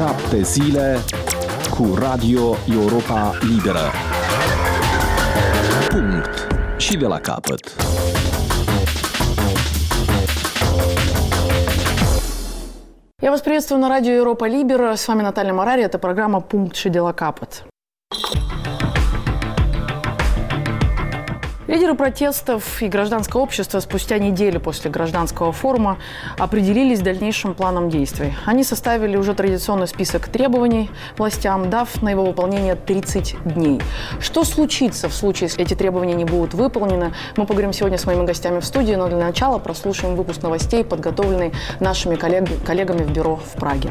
7 zile cu Radio Europa Liberă. Punct. Și de la capăt. Я вас приветствую на радио Европа Либера. С вами Наталья Марари. Это программа «Пункт și de la capăt». Лидеры протестов и гражданское общество спустя неделю после гражданского форума определились с дальнейшим планом действий. Они составили уже традиционный список требований властям, дав на его выполнение 30 дней. Что случится в случае, если эти требования не будут выполнены? Мы поговорим сегодня с моими гостями в студии, но для начала прослушаем выпуск новостей, подготовленный нашими коллегами в бюро в Праге.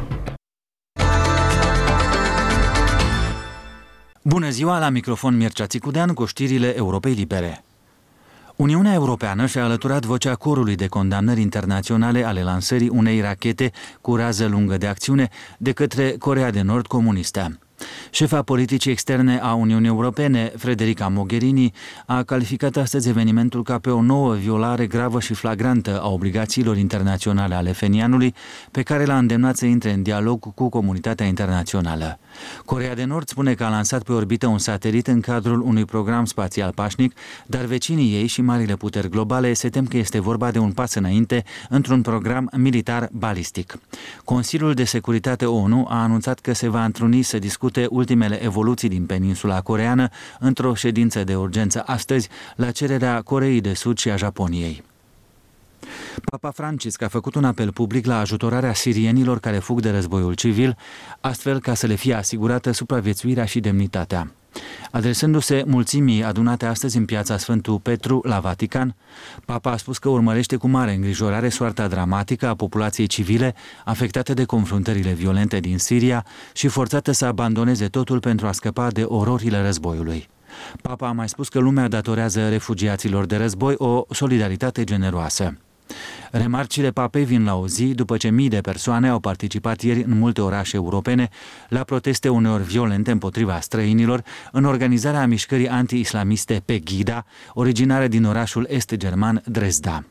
Bună ziua, la microfon Mircea Țicudean cu știrile Europei Libere. Uniunea Europeană și-a alăturat vocea corului de condamnări internaționale ale lansării unei rachete cu rază lungă de acțiune de către Coreea de Nord comunistă. Șefa politicii externe a Uniunii Europene, Federica Mogherini, a calificat astăzi evenimentul ca pe o nouă violare gravă și flagrantă a obligațiilor internaționale ale fenianului, pe care l-a îndemnat să intre în dialog cu comunitatea internațională. Coreea de Nord spune că a lansat pe orbită un satelit în cadrul unui program spațial pașnic, dar vecinii ei și marile puteri globale se tem că este vorba de un pas înainte într-un program militar balistic. Consiliul de Securitate ONU a anunțat că se va întruni să discute ultimele evoluții din peninsula coreeană într-o ședință de urgență astăzi, la cererea Coreei de Sud și a Japoniei. Papa Francisc a făcut un apel public la ajutorarea sirienilor care fug de războiul civil, astfel ca să le fie asigurată supraviețuirea și demnitatea. Adresându-se mulțimii adunate astăzi în piața Sfântul Petru la Vatican, Papa a spus că urmărește cu mare îngrijorare soarta dramatică a populației civile afectate de confruntările violente din Siria și forțată să abandoneze totul pentru a scăpa de ororile războiului. Papa a mai spus că lumea datorează refugiaților de război o solidaritate generoasă. Remarcile papei vin la o zi după ce mii de persoane au participat ieri în multe orașe europene la proteste uneori violente împotriva străinilor în organizarea mișcării anti-islamiste Pegida, originare din orașul est-german Dresda.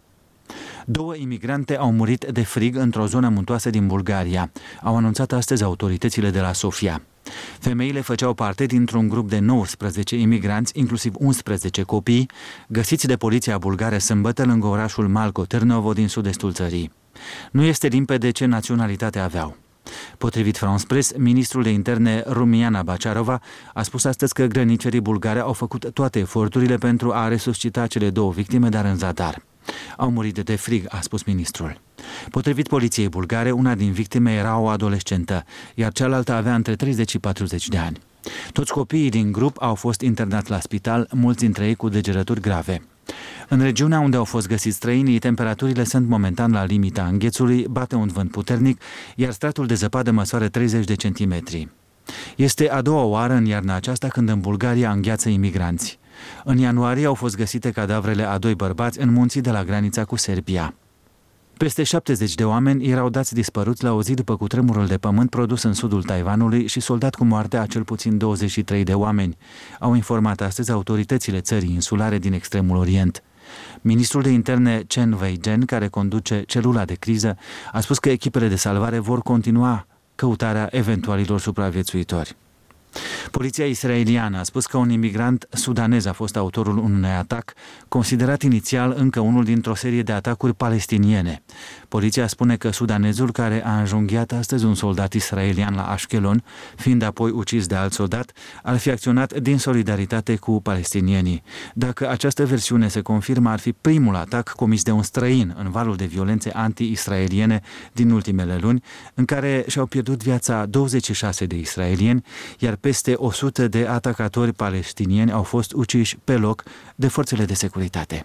2 imigrante au murit de frig într-o zonă muntoasă din Bulgaria, au anunțat astăzi autoritățile de la Sofia. Femeile făceau parte dintr-un grup de 19 imigranți, inclusiv 11 copii, găsiți de poliția bulgară sâmbătă lângă orașul Malco Târnovo din sud-estul țării. Nu este limpede ce naționalitate aveau. Potrivit France Press, ministrul de interne Rumiana Baciarova a spus astăzi că grănicerii bulgare au făcut toate eforturile pentru a resuscita cele 2 victime, dar în zadar. Au murit de frig, a spus ministrul. Potrivit poliției bulgare, una din victime era o adolescentă, iar cealaltă avea între 30 și 40 de ani. Toți copiii din grup au fost internați la spital, mulți dintre ei cu degerături grave. În regiunea unde au fost găsiți străinii, temperaturile sunt momentan la limita înghețului, bate un vânt puternic, iar stratul de zăpadă măsoară 30 de centimetri. Este a doua oară în iarna aceasta când în Bulgaria îngheață imigranți. În ianuarie au fost găsite cadavrele a 2 bărbați în munții de la granița cu Serbia. Peste 70 de oameni erau dați dispăruți la o zi după cutremurul de pământ produs în sudul Taiwanului și soldat cu moartea a cel puțin 23 de oameni, au informat astăzi autoritățile țării insulare din extremul Orient. Ministrul de interne Chen Wei-gen, care conduce celula de criză, a spus că echipele de salvare vor continua căutarea eventualilor supraviețuitori. Poliția israeliană a spus că un imigrant sudanez a fost autorul unui atac, considerat inițial încă unul dintr-o serie de atacuri palestiniene. Poliția spune că sudanezul care a înjunghiat astăzi un soldat israelian la Ashkelon, fiind apoi ucis de alt soldat, ar fi acționat din solidaritate cu palestinienii. Dacă această versiune se confirmă, ar fi primul atac comis de un străin în valul de violențe anti-israeliene din ultimele luni, în care și-au pierdut viața 26 de israelieni, iar peste 100 de atacatori palestinieni au fost uciși pe loc de forțele de securitate.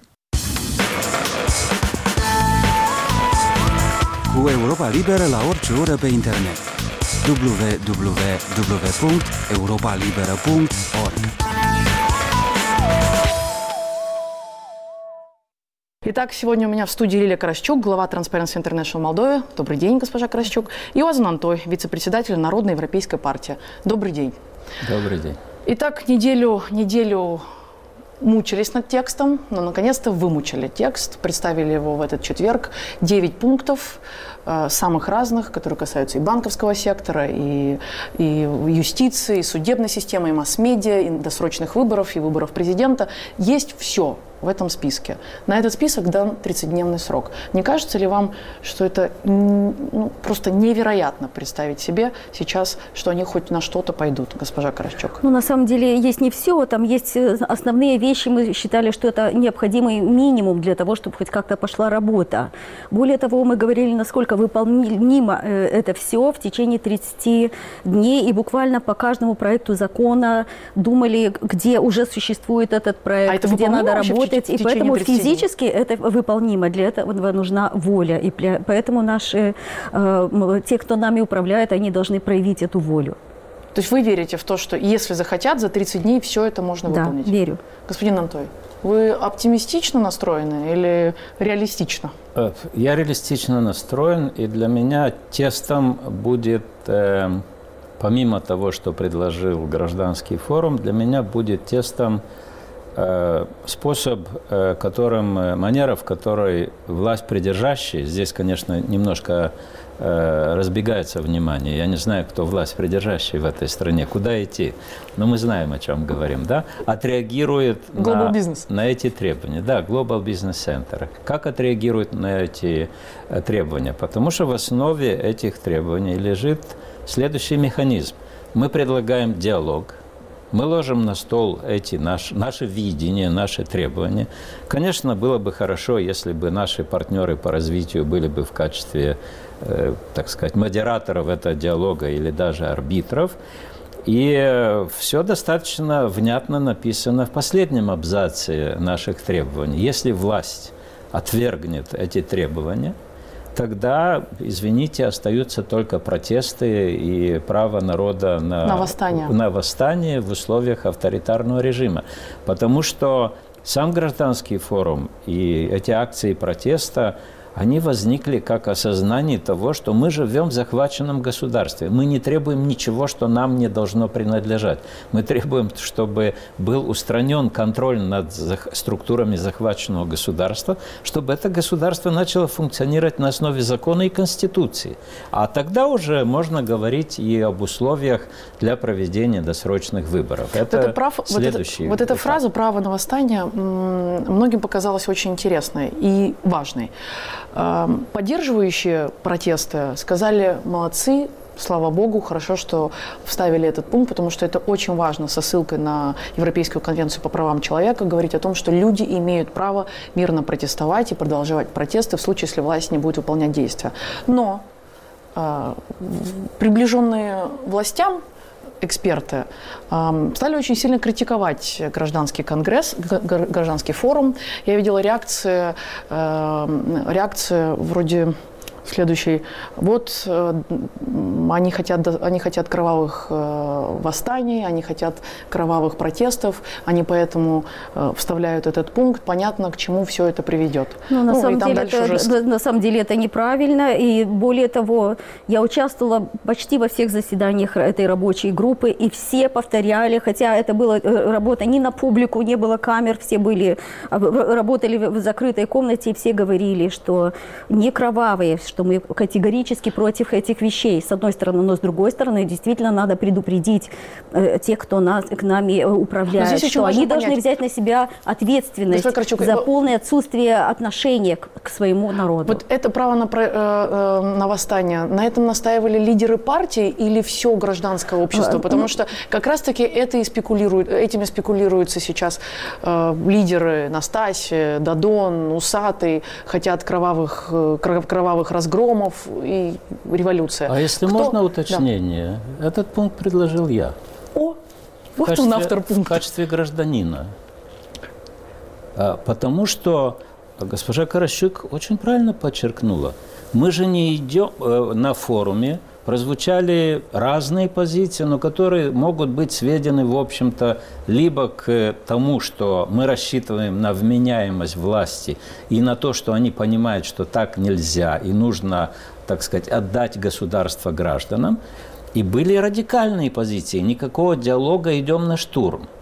Cu Europa Liberă la orice oră pe internet. www.europalibera.org. Итак, сегодня у меня в студии Лилия Карасчук, глава Transparency International Молдовы. Добрый день, госпожа Карасчук. И Озан Антой, вице-председатель Народной европейской партии. Добрый день. Добрый день. Итак, неделю мучились над текстом, но наконец-то вымучили текст, представили его в этот четверг. 9 пунктов, самых разных, которые касаются и банковского сектора, и юстиции, и судебной системы, и масс-медиа, и досрочных выборов, и выборов президента. Есть все в этом списке. На этот список дан 30-дневный срок. Не кажется ли вам, что это просто невероятно представить себе сейчас, что они хоть на что-то пойдут, госпожа Каращук? Ну, на самом деле, есть не все. Там есть основные вещи. Мы считали, что это необходимый минимум для того, чтобы хоть как-то пошла работа. Более того, мы говорили, насколько выполнимо это все в течение 30 дней. И буквально по каждому проекту закона думали, где уже существует этот проект, где надо работать. И поэтому физически это выполнимо. Для этого нужна воля. И поэтому наши, те, кто нами управляет, они должны проявить эту волю. То есть вы верите в то, что если захотят, за 30 дней все это можно выполнить? Да, верю. Господин Антой, вы оптимистично настроены или реалистично? Я реалистично настроен, и для меня тестом будет, помимо того, что предложил гражданский форум, для меня будет тестом способ, манера, в которой власть придержащая, здесь, конечно, немножко разбегается внимание. Я не знаю, кто власть придержащая в этой стране, куда идти, но мы знаем, о чем говорим, да? Отреагирует на эти требования. Да, Global Business Center. Как отреагирует на эти требования? Потому что в основе этих требований лежит следующий механизм. Мы предлагаем диалог. Мы ложим на стол наше видение, наши требования. Конечно, было бы хорошо, если бы наши партнеры по развитию были бы в качестве, так сказать, модераторов этого диалога или даже арбитров. И все достаточно внятно написано в последнем абзаце наших требований. Если власть отвергнет эти требования, тогда, извините, остаются только протесты и право народа на восстание в условиях авторитарного режима. Потому что сам гражданский форум и эти акции протеста, они возникли как осознание того, что мы живем в захваченном государстве. Мы не требуем ничего, что нам не должно принадлежать. Мы требуем, чтобы был устранен контроль над структурами захваченного государства, чтобы это государство начало функционировать на основе закона и конституции. А тогда уже можно говорить и об условиях для проведения досрочных выборов. Это следующий. Вот эта фраза «право на восстание» многим показалась очень интересной и важной. Поддерживающие протесты сказали: молодцы, слава богу, хорошо, что вставили этот пункт, потому что это очень важно со ссылкой на Европейскую конвенцию по правам человека говорить о том, что люди имеют право мирно протестовать и продолжать протесты в случае, если власть не будет выполнять действия. Но приближенные властям эксперты стали очень сильно критиковать гражданский конгресс, гражданский форум. Я видела реакции вроде следующей: вот они хотят кровавых восстаний, они хотят кровавых протестов, они поэтому вставляют этот пункт. Понятно, к чему все это приведет. На самом деле это неправильно. И более того, я участвовала почти во всех заседаниях этой рабочей группы, и все повторяли, хотя это была работа не на публику, не было камер, все работали в закрытой комнате, и все говорили, что не кровавые, что мы категорически против этих вещей, с одной стороны, но с другой стороны, действительно надо предупредить тех, кто к нами управляет, что они должны взять на себя ответственность за полное отсутствие отношения к своему народу. Вот это право на восстание, на этом настаивали лидеры партии или все гражданское общество? Потому что как раз-таки этим спекулируются сейчас лидеры Настасья, Дадон, Усатый, хотят кровавых разгромов и революция. А если можно уточнение? Да. Этот пункт предложил я. Вот он автор пункта. В качестве гражданина. Потому что госпожа Каращук очень правильно подчеркнула. Мы же не идем на форуме, прозвучали разные позиции, но которые могут быть сведены, в общем-то, либо к тому, что мы рассчитываем на вменяемость власти и на то, что они понимают, что так нельзя и нужно, так сказать, отдать государство гражданам. И были радикальные позиции. Никакого диалога, идем на штурм.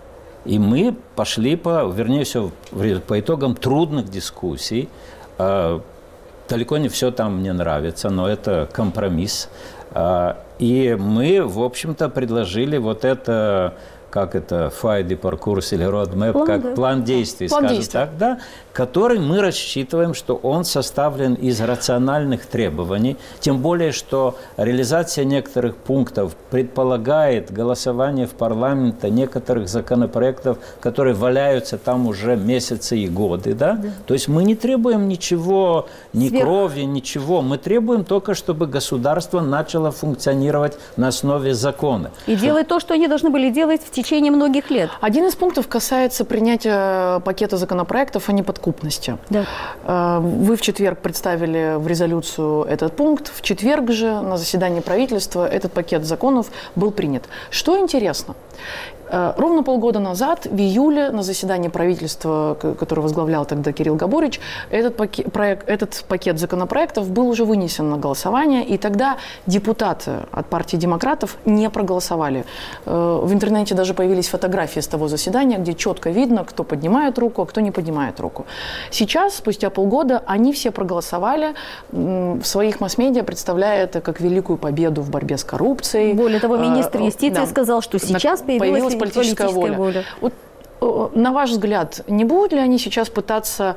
И мы пошли по итогам трудных дискуссий. Далеко не все там мне нравится, но это компромисс. И мы, в общем-то, предложили вот это, как это, файди паркурс или roadmap, как план действий, скажем так, да, который мы рассчитываем, что он составлен из рациональных требований, тем более, что реализация некоторых пунктов предполагает голосование в парламенте некоторых законопроектов, которые валяются там уже месяцы и годы, да? То есть мы не требуем ничего, ни крови, ничего, мы требуем только, чтобы государство начало функционировать на основе закона. И делать то, что они должны были делать в течение многих лет. Один из пунктов касается принятия пакета законопроектов о неподкупности. Да. Вы в четверг представили в резолюцию этот пункт. В четверг же на заседании правительства этот пакет законов был принят. Что интересно? Ровно полгода назад, в июле, на заседании правительства, которое возглавлял тогда Кирилл Габорич, этот пакет законопроектов был уже вынесен на голосование, и тогда депутаты от партии демократов не проголосовали. В интернете даже появились фотографии с того заседания, где четко видно, кто поднимает руку, а кто не поднимает руку. Сейчас, спустя полгода, они все проголосовали, в своих масс-медиа представляя это как великую победу в борьбе с коррупцией. Более того, министр юстиции сказал, что сейчас появилась политическая воля. Вот, на ваш взгляд, не будут ли они сейчас пытаться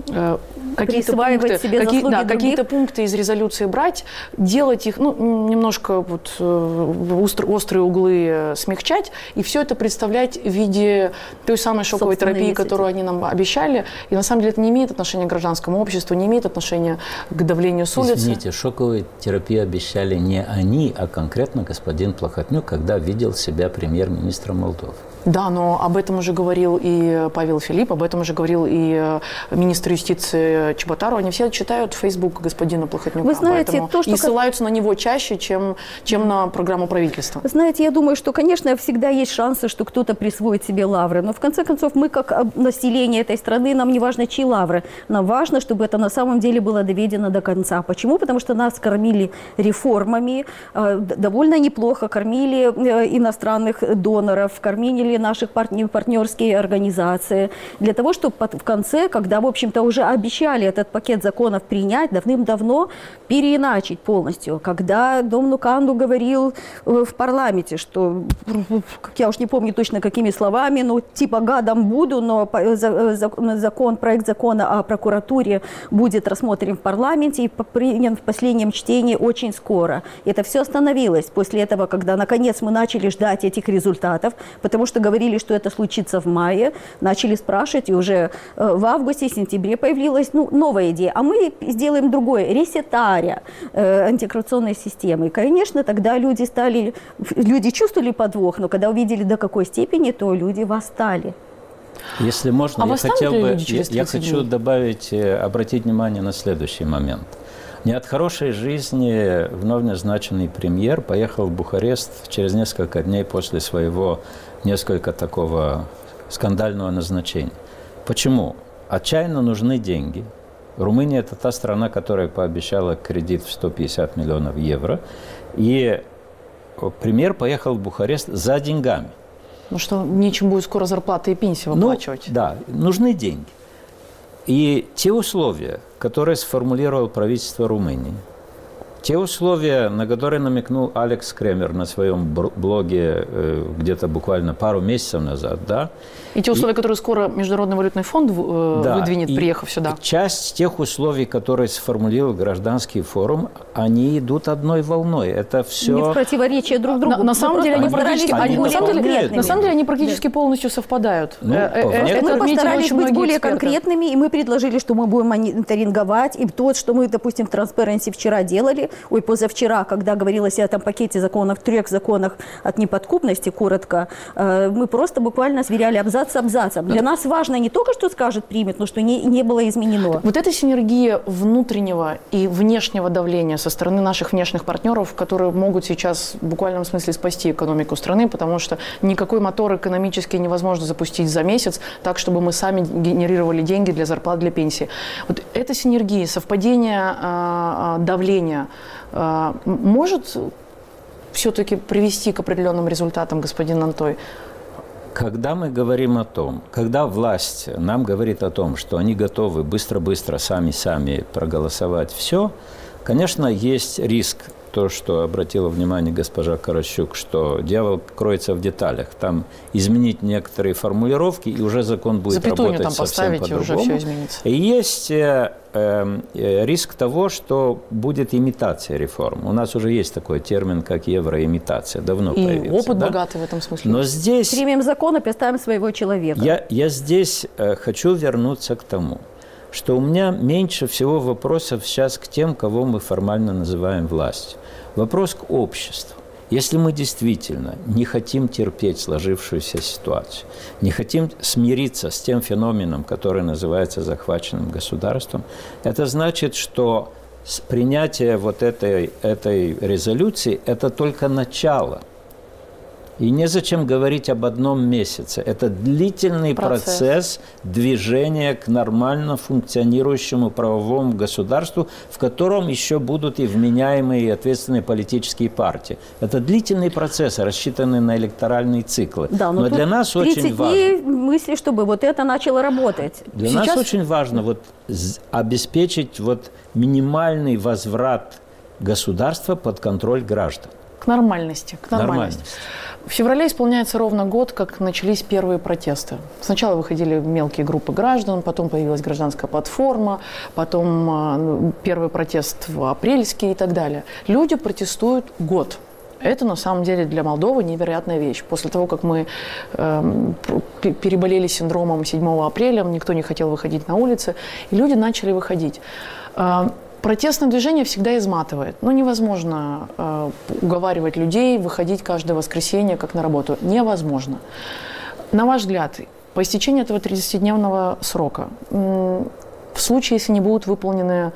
какие-то пункты из резолюции брать, делать их, немножко острые углы смягчать, и все это представлять в виде той самой шоковой терапии, которую они нам обещали. И на самом деле это не имеет отношения к гражданскому обществу, не имеет отношения к давлению с улицы. Извините, шоковую терапию обещали не они, а конкретно господин Плохотнюк, когда видел себя премьер-министром Молдовы. Да, но об этом уже говорил и Павел Филипп, об этом уже говорил и министр юстиции Чеботару. Они все читают Facebook господина Плохотнюка. Вы знаете, и ссылаются на него чаще, чем на программу правительства. Знаете, я думаю, что, конечно, всегда есть шансы, что кто-то присвоит себе лавры. Но, в конце концов, мы, как население этой страны, нам не важно, чьи лавры. Нам важно, чтобы это на самом деле было доведено до конца. Почему? Потому что нас кормили реформами, довольно неплохо кормили иностранных доноров, кормили наших партнерские организации, для того, чтобы в конце, когда, в общем-то, уже обещали этот пакет законов принять, давным-давно переиначить полностью. Когда Дом Нуканду говорил в парламенте, что, я уж не помню точно какими словами, типа гадом буду, но проект закона о прокуратуре будет рассмотрен в парламенте и принят в последнем чтении очень скоро. И это все остановилось после этого, когда, наконец, мы начали ждать этих результатов, потому что говорили, что это случится в мае, начали спрашивать, и уже в августе, сентябре появилась новая идея. А мы сделаем другое, ресетария антикоррупционной системы. И, конечно, тогда люди чувствовали подвох, но когда увидели до какой степени, то люди восстали. Если можно, я хочу добавить, обратить внимание на следующий момент. Не от хорошей жизни вновь назначенный премьер поехал в Бухарест через несколько дней после своего несколько такого скандального назначения. Почему? Отчаянно нужны деньги. Румыния – это та страна, которая пообещала кредит в 150 миллионов евро. И премьер поехал в Бухарест за деньгами. Что нечем будет скоро зарплаты и пенсии выплачивать. Да, нужны деньги. И те условия, которые сформулировало правительство Румынии, те условия, на которые намекнул Алекс Кремер на своем блоге где-то буквально пару месяцев назад, да. И те условия, которые скоро Международный валютный фонд выдвинет, приехав сюда. Часть тех условий, которые сформулировал гражданский форум, они идут одной волной. Это все... Не в противоречие друг другу. На самом деле они практически полностью совпадают. Мы постарались быть более конкретными, и мы предложили, что мы будем мониторинговать. И то, что мы, допустим, в Transparency вчера делали, позавчера, когда говорилось о этом пакете законов, 3 законах от неподкупности, коротко, мы просто буквально сверяли абзац с абзацем. Для нас важно не только, что скажет, примет, но что не было изменено. Вот эта синергия внутреннего и внешнего давления со стороны наших внешних партнеров, которые могут сейчас в буквальном смысле спасти экономику страны, потому что никакой мотор экономический невозможно запустить за месяц, так, чтобы мы сами генерировали деньги для зарплат, для пенсии. Вот эта синергия, совпадение давления может все-таки привести к определенным результатам, господин Антой? Когда мы говорим о том, когда власть нам говорит о том, что они готовы быстро-быстро сами проголосовать все, конечно, есть риск, то, что обратила внимание госпожа Каращук, что дьявол кроется в деталях. Там изменить некоторые формулировки, и уже закон будет запятую работать там совсем поставить, по-другому. И уже все изменится. И есть риск того, что будет имитация реформ. У нас уже есть такой термин, как евроимитация. Давно и появился. Опыт богатый в этом смысле. Но здесь... Примем закон и представим своего человека. Я здесь хочу вернуться к тому, что у меня меньше всего вопросов сейчас к тем, кого мы формально называем властью. Вопрос к обществу. Если мы действительно не хотим терпеть сложившуюся ситуацию, не хотим смириться с тем феноменом, который называется захваченным государством, это значит, что принятие вот этой резолюции – это только начало. И незачем говорить об одном месяце. Это длительный процесс движения к нормально функционирующему правовому государству, в котором еще будут и вменяемые, и ответственные политические партии. Это длительный процесс, рассчитанный на электоральные циклы. Да, но для нас очень важно... 30 дней мысли, чтобы вот это начало работать. Для нас очень важно вот обеспечить вот минимальный возврат государства под контроль граждан. К нормальности. В феврале исполняется ровно год, как начались первые протесты. Сначала выходили мелкие группы граждан, потом появилась гражданская платформа, потом первый протест апрельский и так далее. Люди протестуют год. Это на самом деле для Молдовы невероятная вещь. После того, как мы переболели синдромом 7 апреля, никто не хотел выходить на улицы, и люди начали выходить. Протестное движение всегда изматывает. Невозможно уговаривать людей выходить каждое воскресенье как на работу. Невозможно. На ваш взгляд, по истечении этого 30-дневного срока, в случае, если не будут выполнены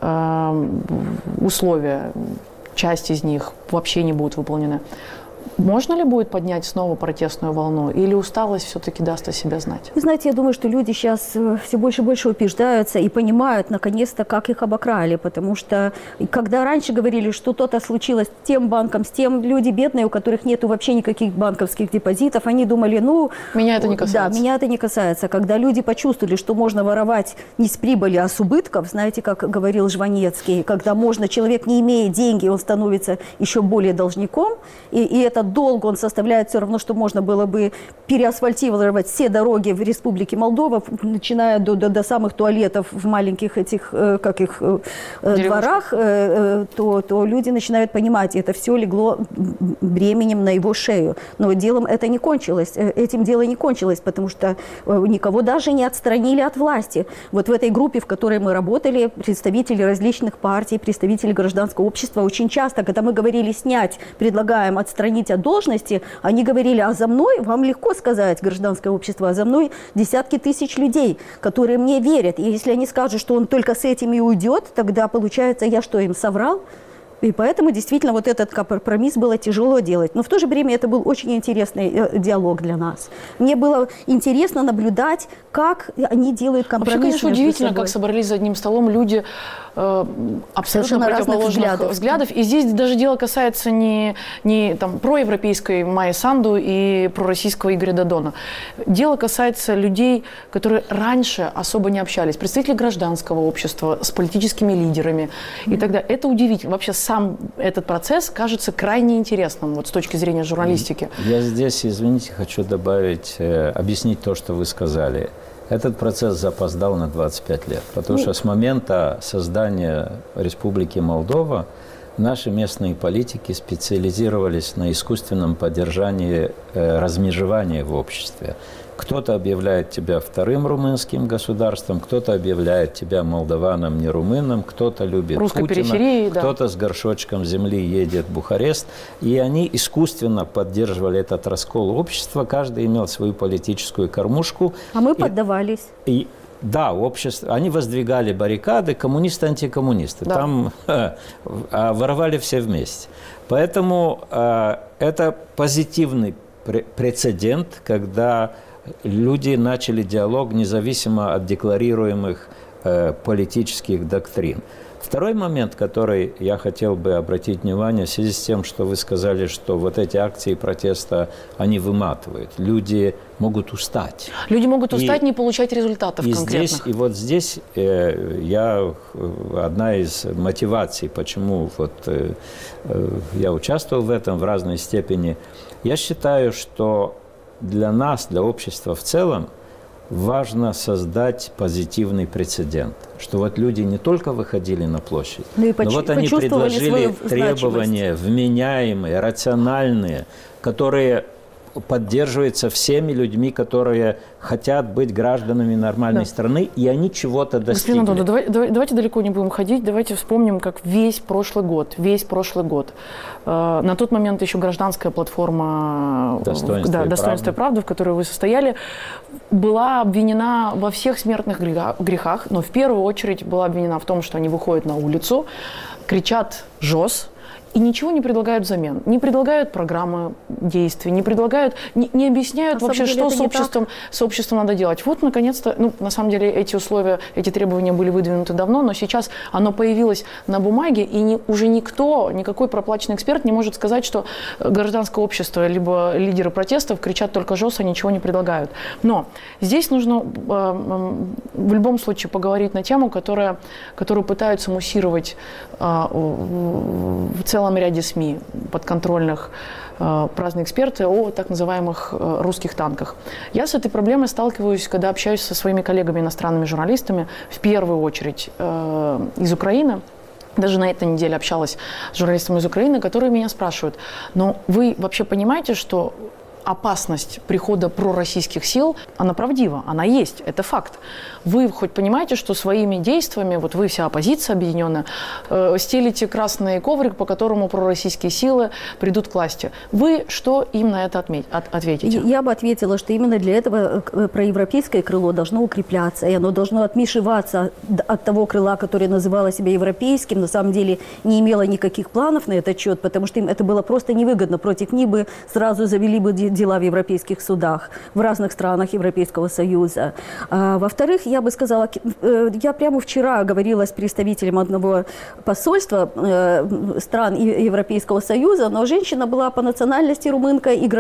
условия, часть из них вообще не будут выполнены, можно ли будет поднять снова протестную волну? Или усталость все-таки даст о себе знать? Вы знаете, я думаю, что люди сейчас все больше и больше убеждаются и понимают, наконец-то, как их обокрали. Потому что, когда раньше говорили, что что-то случилось с тем банком, с тем, люди бедные, у которых нету вообще никаких банковских депозитов, они думали, меня это не касается. Да, меня это не касается. Когда люди почувствовали, что можно воровать не с прибыли, а с убытков, знаете, как говорил Жванецкий, когда человек не имеет деньги, он становится еще более должником, и этот долг, он составляет все равно, что можно было бы переасфальтировать все дороги в Республике Молдова, начиная до самых туалетов в маленьких этих, дворах, то люди начинают понимать, это все легло бременем на его шею. Но делом это не кончилось, этим дело не кончилось, потому что никого даже не отстранили от власти. Вот в этой группе, в которой мы работали, представители различных партий, представители гражданского общества, очень часто, когда мы говорили предлагаем отстранить от должности, они говорили, а за мной, вам легко сказать, гражданское общество, а за мной десятки тысяч людей, которые мне верят. И если они скажут, что он только с этим и уйдет, тогда получается, я что, им соврал? И поэтому действительно вот этот компромисс было тяжело делать. Но в то же время это был очень интересный диалог для нас. Мне было интересно наблюдать, как они делают компромисс. Вообще, конечно, удивительно, как собрались за одним столом люди абсолютно противоположных взглядов. И здесь даже дело касается не проевропейской Майи Санду и пророссийского Игоря Додона. Дело касается людей, которые раньше особо не общались. Представители гражданского общества с политическими лидерами и так далее. Это удивительно. Вообще сам этот процесс кажется крайне интересным вот, с точки зрения журналистики. Я здесь, извините, хочу добавить, объяснить то, что вы сказали. Этот процесс запоздал на 25 лет, потому что с момента создания Республики Молдова наши местные политики специализировались на искусственном поддержании размежевания в обществе. Кто-то объявляет тебя вторым румынским государством, кто-то объявляет тебя молдаваном, не румыном, кто-то любит русской Путина, периферии, кто-то с горшочком земли едет в Бухарест. И они искусственно поддерживали этот раскол общества, каждый имел свою политическую кормушку. А мы поддавались. Да, общество, они воздвигали баррикады, коммунисты, антикоммунисты. Да. Там воровали все вместе. Поэтому это позитивный прецедент, когда люди начали диалог независимо от декларируемых политических доктрин. В Второй момент, который я хотел бы обратить внимание, в связи с тем, что вы сказали, что вот эти акции протеста, они выматывают. Люди могут устать. Люди могут устать, не получать результатов конкретных. И вот здесь одна из мотиваций, почему я участвовал в этом в разной степени. Я считаю, что для нас, для общества в целом, важно создать позитивный прецедент, что вот люди не только выходили на площадь, но вот они предложили требования вменяемые, рациональные, которые поддерживаются всеми людьми, которые хотят быть гражданами нормальной страны, и они чего-то достигли. Господин Антонов, давайте далеко не будем ходить, давайте вспомним, как весь прошлый год, на тот момент еще гражданская платформа «Достоинство и правда», в которой вы состояли, была обвинена во всех смертных грехах, но в первую очередь была обвинена в том, что они выходят на улицу, кричат «ЖОС», и ничего не предлагают взамен. Не предлагают программы действий, не предлагают, не объясняют вообще, что с обществом надо делать. Вот, наконец-то, на самом деле, эти условия, эти требования были выдвинуты давно, но сейчас оно появилось на бумаге, и уже никакой проплаченный эксперт не может сказать, что гражданское общество, либо лидеры протестов кричат только ЖОС, а ничего не предлагают. Но здесь нужно в любом случае поговорить на тему, которую пытаются муссировать в целом ряде СМИ подконтрольных разные эксперты о так называемых русских танках. Я с этой проблемой сталкиваюсь, когда общаюсь со своими коллегами, иностранными журналистами, в первую очередь из Украины. Даже на этой неделе общалась с журналистами из Украины, которые меня спрашивают, но вы вообще понимаете, что опасность прихода пророссийских сил, она правдива, она есть, это факт. Вы хоть понимаете, что своими действиями, вот вы вся оппозиция объединенная, стелите красный коврик, по которому пророссийские силы придут к власти. Вы что им на это ответите? Я бы ответила, что именно для этого проевропейское крыло должно укрепляться, и оно должно отмешиваться от того крыла, которое называло себя европейским, на самом деле не имело никаких планов на этот счет, потому что им это было просто невыгодно. Против них бы сразу завели бы дела в европейских судах, в разных странах Европейского Союза. Во-вторых, я бы сказала, я прямо вчера говорила с представителем одного посольства стран Европейского Союза, но женщина была по национальности румынка и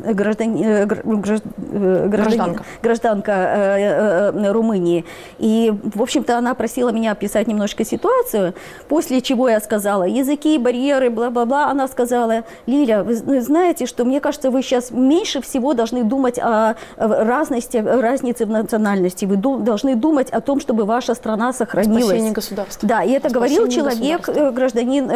гражданка Румынии. И, в общем-то, она просила меня описать немножко ситуацию, после чего я сказала, языки, барьеры, бла-бла-бла. Она сказала, Лиля, вы знаете, что мне кажется, вы сейчас меньше всего должны думать о разнице в национальности. Вы должны думать о том, чтобы ваша страна сохранилась. Спасение государства. Да, и это говорил человек, гражданин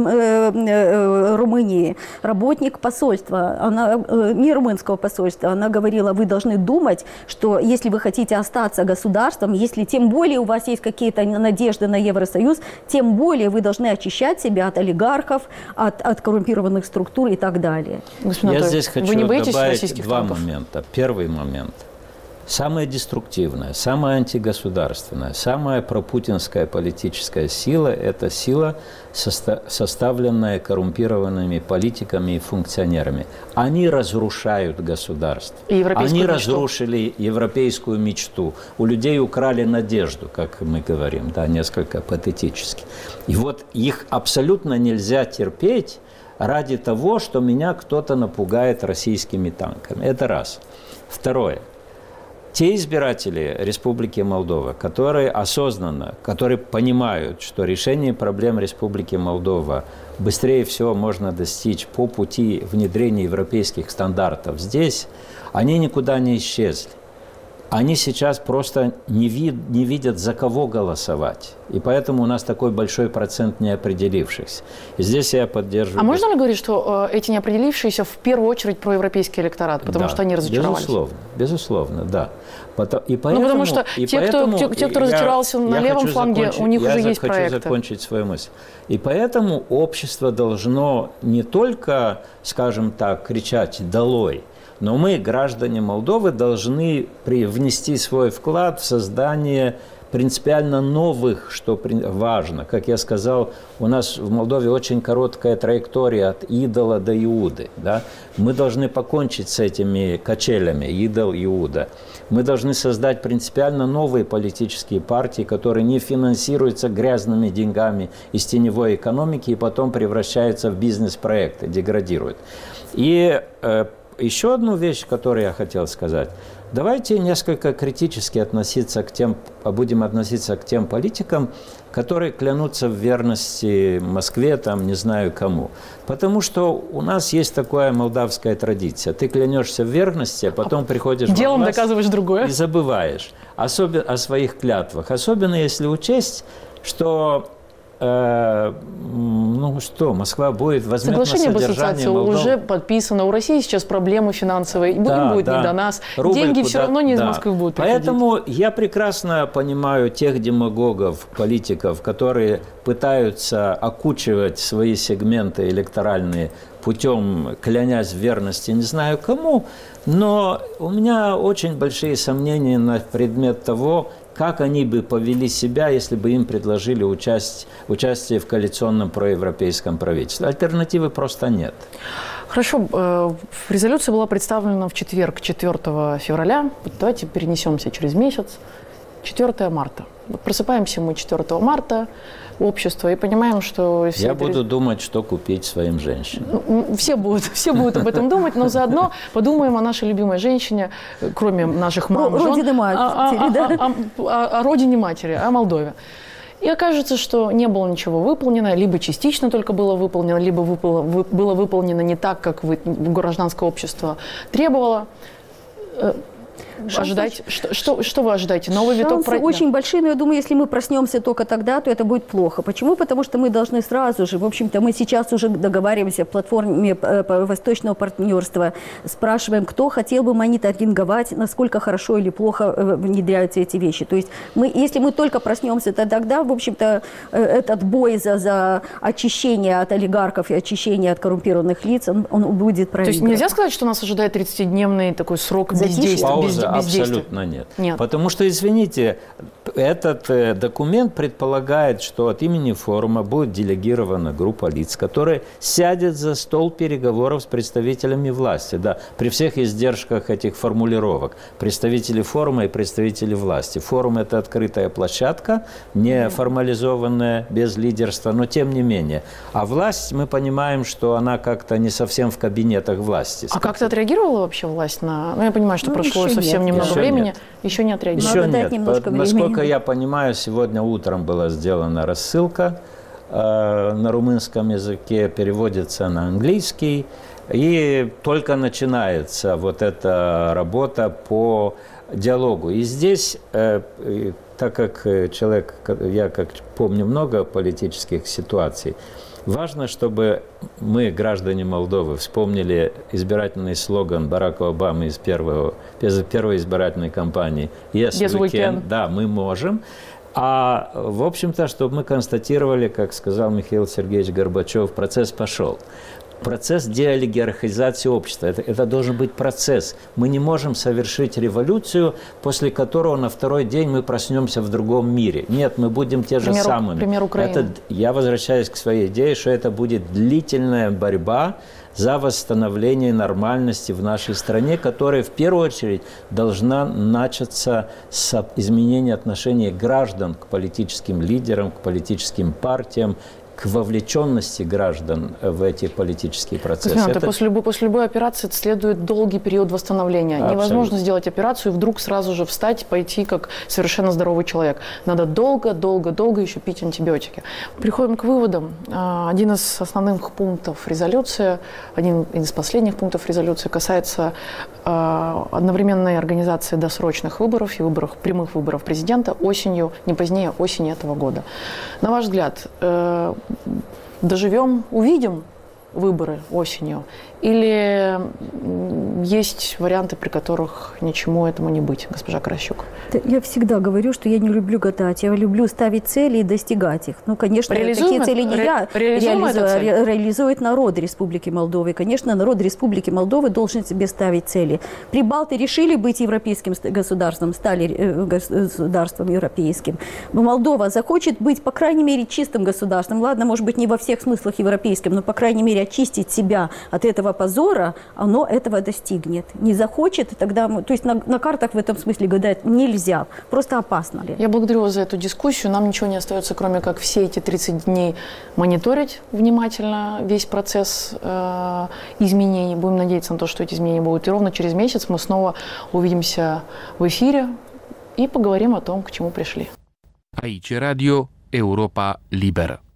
Румынии, работник посольства, не румынского посольства. Она говорила, вы должны думать, что если вы хотите остаться государством, если тем более у вас есть какие-то надежды на Евросоюз, тем более вы должны очищать себя от олигархов, от коррумпированных структур и так далее. Я здесь хочу добавить два момента. Первый момент. Самая деструктивная, самая антигосударственная, самая пропутинская политическая сила – это сила, составленная коррумпированными политиками и функционерами. Они разрушают государство. Они разрушили европейскую мечту. У людей украли надежду, как мы говорим, да, несколько патетически. И вот их абсолютно нельзя терпеть ради того, что меня кто-то напугает российскими танками. Это раз. Второе. Те избиратели Республики Молдова, которые осознанно, которые понимают, что решение проблем Республики Молдова быстрее всего можно достичь по пути внедрения европейских стандартов здесь, они никуда не исчезли. Они сейчас просто не видят, за кого голосовать. И поэтому у нас такой большой процент неопределившихся. И здесь я поддерживаю... А можно ли говорить, что эти неопределившиеся в первую очередь проевропейский электорат, потому что они разочаровались? Безусловно, да. И поэтому, потому что те, кто разочаровался на левом фланге, у них уже есть проекты. Я хочу закончить свою мысль. И поэтому общество должно не только, скажем так, кричать «долой», но мы, граждане Молдовы, должны внести свой вклад в создание принципиально новых, что важно. Как я сказал, у нас в Молдове очень короткая траектория от идола до Иуды. Да? Мы должны покончить с этими качелями, идол, Иуда. Мы должны создать принципиально новые политические партии, которые не финансируются грязными деньгами из теневой экономики и потом превращаются в бизнес-проекты, деградируют. И еще одну вещь, которую я хотел сказать. Давайте несколько критически будем относиться к тем политикам, которые клянутся в верности Москве, там, не знаю кому. Потому что у нас есть такая молдавская традиция. Ты клянешься в верности, а потом приходишь делом во власть доказываешь другое. И забываешь о своих клятвах. Особенно если учесть, что Москва будет возьмет соглашение на содержание об ассоциации Молдову. уже подписано. У России сейчас проблемы финансовые. Им будет не до нас. Рубль деньги все равно не из Москвы будут приходить. Поэтому я прекрасно понимаю тех демагогов, политиков, которые пытаются окучивать свои сегменты электоральные путем клянясь в верности не знаю кому, но у меня очень большие сомнения на предмет того, как они бы повели себя, если бы им предложили участие в коалиционном проевропейском правительстве. Альтернативы просто нет. Хорошо. Резолюция была представлена в четверг, 4 февраля. Давайте перенесемся через месяц. 4 марта. Просыпаемся мы 4 марта, общество, и понимаем, что... Я буду думать, что купить своим женщинам. Все будут об этом думать, но заодно подумаем о нашей любимой женщине, кроме наших мам, Родине матери, да? О родине матери, о Молдове. И окажется, что не было ничего выполнено, либо частично только было выполнено, либо было выполнено не так, как гражданское общество требовало. Ожидать, что вы ожидаете? Новый виток Шансы очень большие, но я думаю, если мы проснемся только тогда, то это будет плохо. Почему? Потому что мы должны сразу же, в общем-то, мы сейчас уже договариваемся в платформе Восточного партнерства, спрашиваем, кто хотел бы мониторинговать, насколько хорошо или плохо внедряются эти вещи. То есть, если мы только проснемся, то тогда, в общем-то, этот бой за очищение от олигархов и очищение от коррумпированных лиц, он будет проигран. То есть нельзя сказать, что нас ожидает 30-дневный такой срок бездействия? Абсолютно нет. Потому что, извините, этот документ предполагает, что от имени форума будет делегирована группа лиц, которые сядет за стол переговоров с представителями власти. Да, при всех издержках этих формулировок. Представители форума и представители власти. Форум – это открытая площадка, не формализованная, без лидерства, но тем не менее. А власть, мы понимаем, что она как-то не совсем в кабинетах власти. А как-то отреагировала вообще власть на... я понимаю, что прошло совсем немного времени. Еще не отреагировала. Еще нет. Насколько я понимаю, сегодня утром была сделана рассылка на румынском языке, переводится на английский. И только начинается вот эта работа по диалогу. И здесь, так как человек, я как помню много политических ситуаций, важно, чтобы мы, граждане Молдовы, вспомнили избирательный слоган Барака Обамы из первой избирательной кампании «Yes, we can». Да, мы можем. А, в общем-то, чтобы мы констатировали, как сказал Михаил Сергеевич Горбачев, процесс пошел. Процесс деолигархизации общества. Это должен быть процесс. Мы не можем совершить революцию, после которого на второй день мы проснемся в другом мире. Нет, мы будем те же самыми. Пример Украины. Я возвращаюсь к своей идее, что это будет длительная борьба за восстановление нормальности в нашей стране, которая в первую очередь должна начаться с изменения отношения граждан к политическим лидерам, к политическим партиям, к вовлеченности граждан в эти политические процессы. После любой операции следует долгий период восстановления. Абсолютно. Невозможно сделать операцию и вдруг сразу же встать, пойти как совершенно здоровый человек. Надо долго еще пить антибиотики. Приходим к выводам. Один из основных пунктов резолюции, один из последних пунктов резолюции касается одновременной организации досрочных выборов и прямых выборов президента осенью, не позднее осени этого года. На ваш взгляд, доживем, увидим выборы осенью? Или есть варианты, при которых ничему этому не быть, госпожа Карасюк? Я всегда говорю, что я не люблю гадать. Я люблю ставить цели и достигать их. Ну, конечно, такие цели не я реализую, реализует народ Республики Молдовы. Конечно, народ Республики Молдовы должен себе ставить цели. Прибалты решили быть европейским государством, стали государством европейским. Молдова захочет быть, по крайней мере, чистым государством. Ладно, может быть, не во всех смыслах европейским, но, по крайней мере, очистить себя от этого позора, оно этого достигнет. Не захочет, тогда... То есть на картах в этом смысле гадать нельзя. Просто опасно ли. Я благодарю вас за эту дискуссию. Нам ничего не остается, кроме как все эти 30 дней мониторить внимательно весь процесс изменений. Будем надеяться на то, что эти изменения будут. И ровно через месяц мы снова увидимся в эфире и поговорим о том, к чему пришли. Aici Radio Europa Liberă.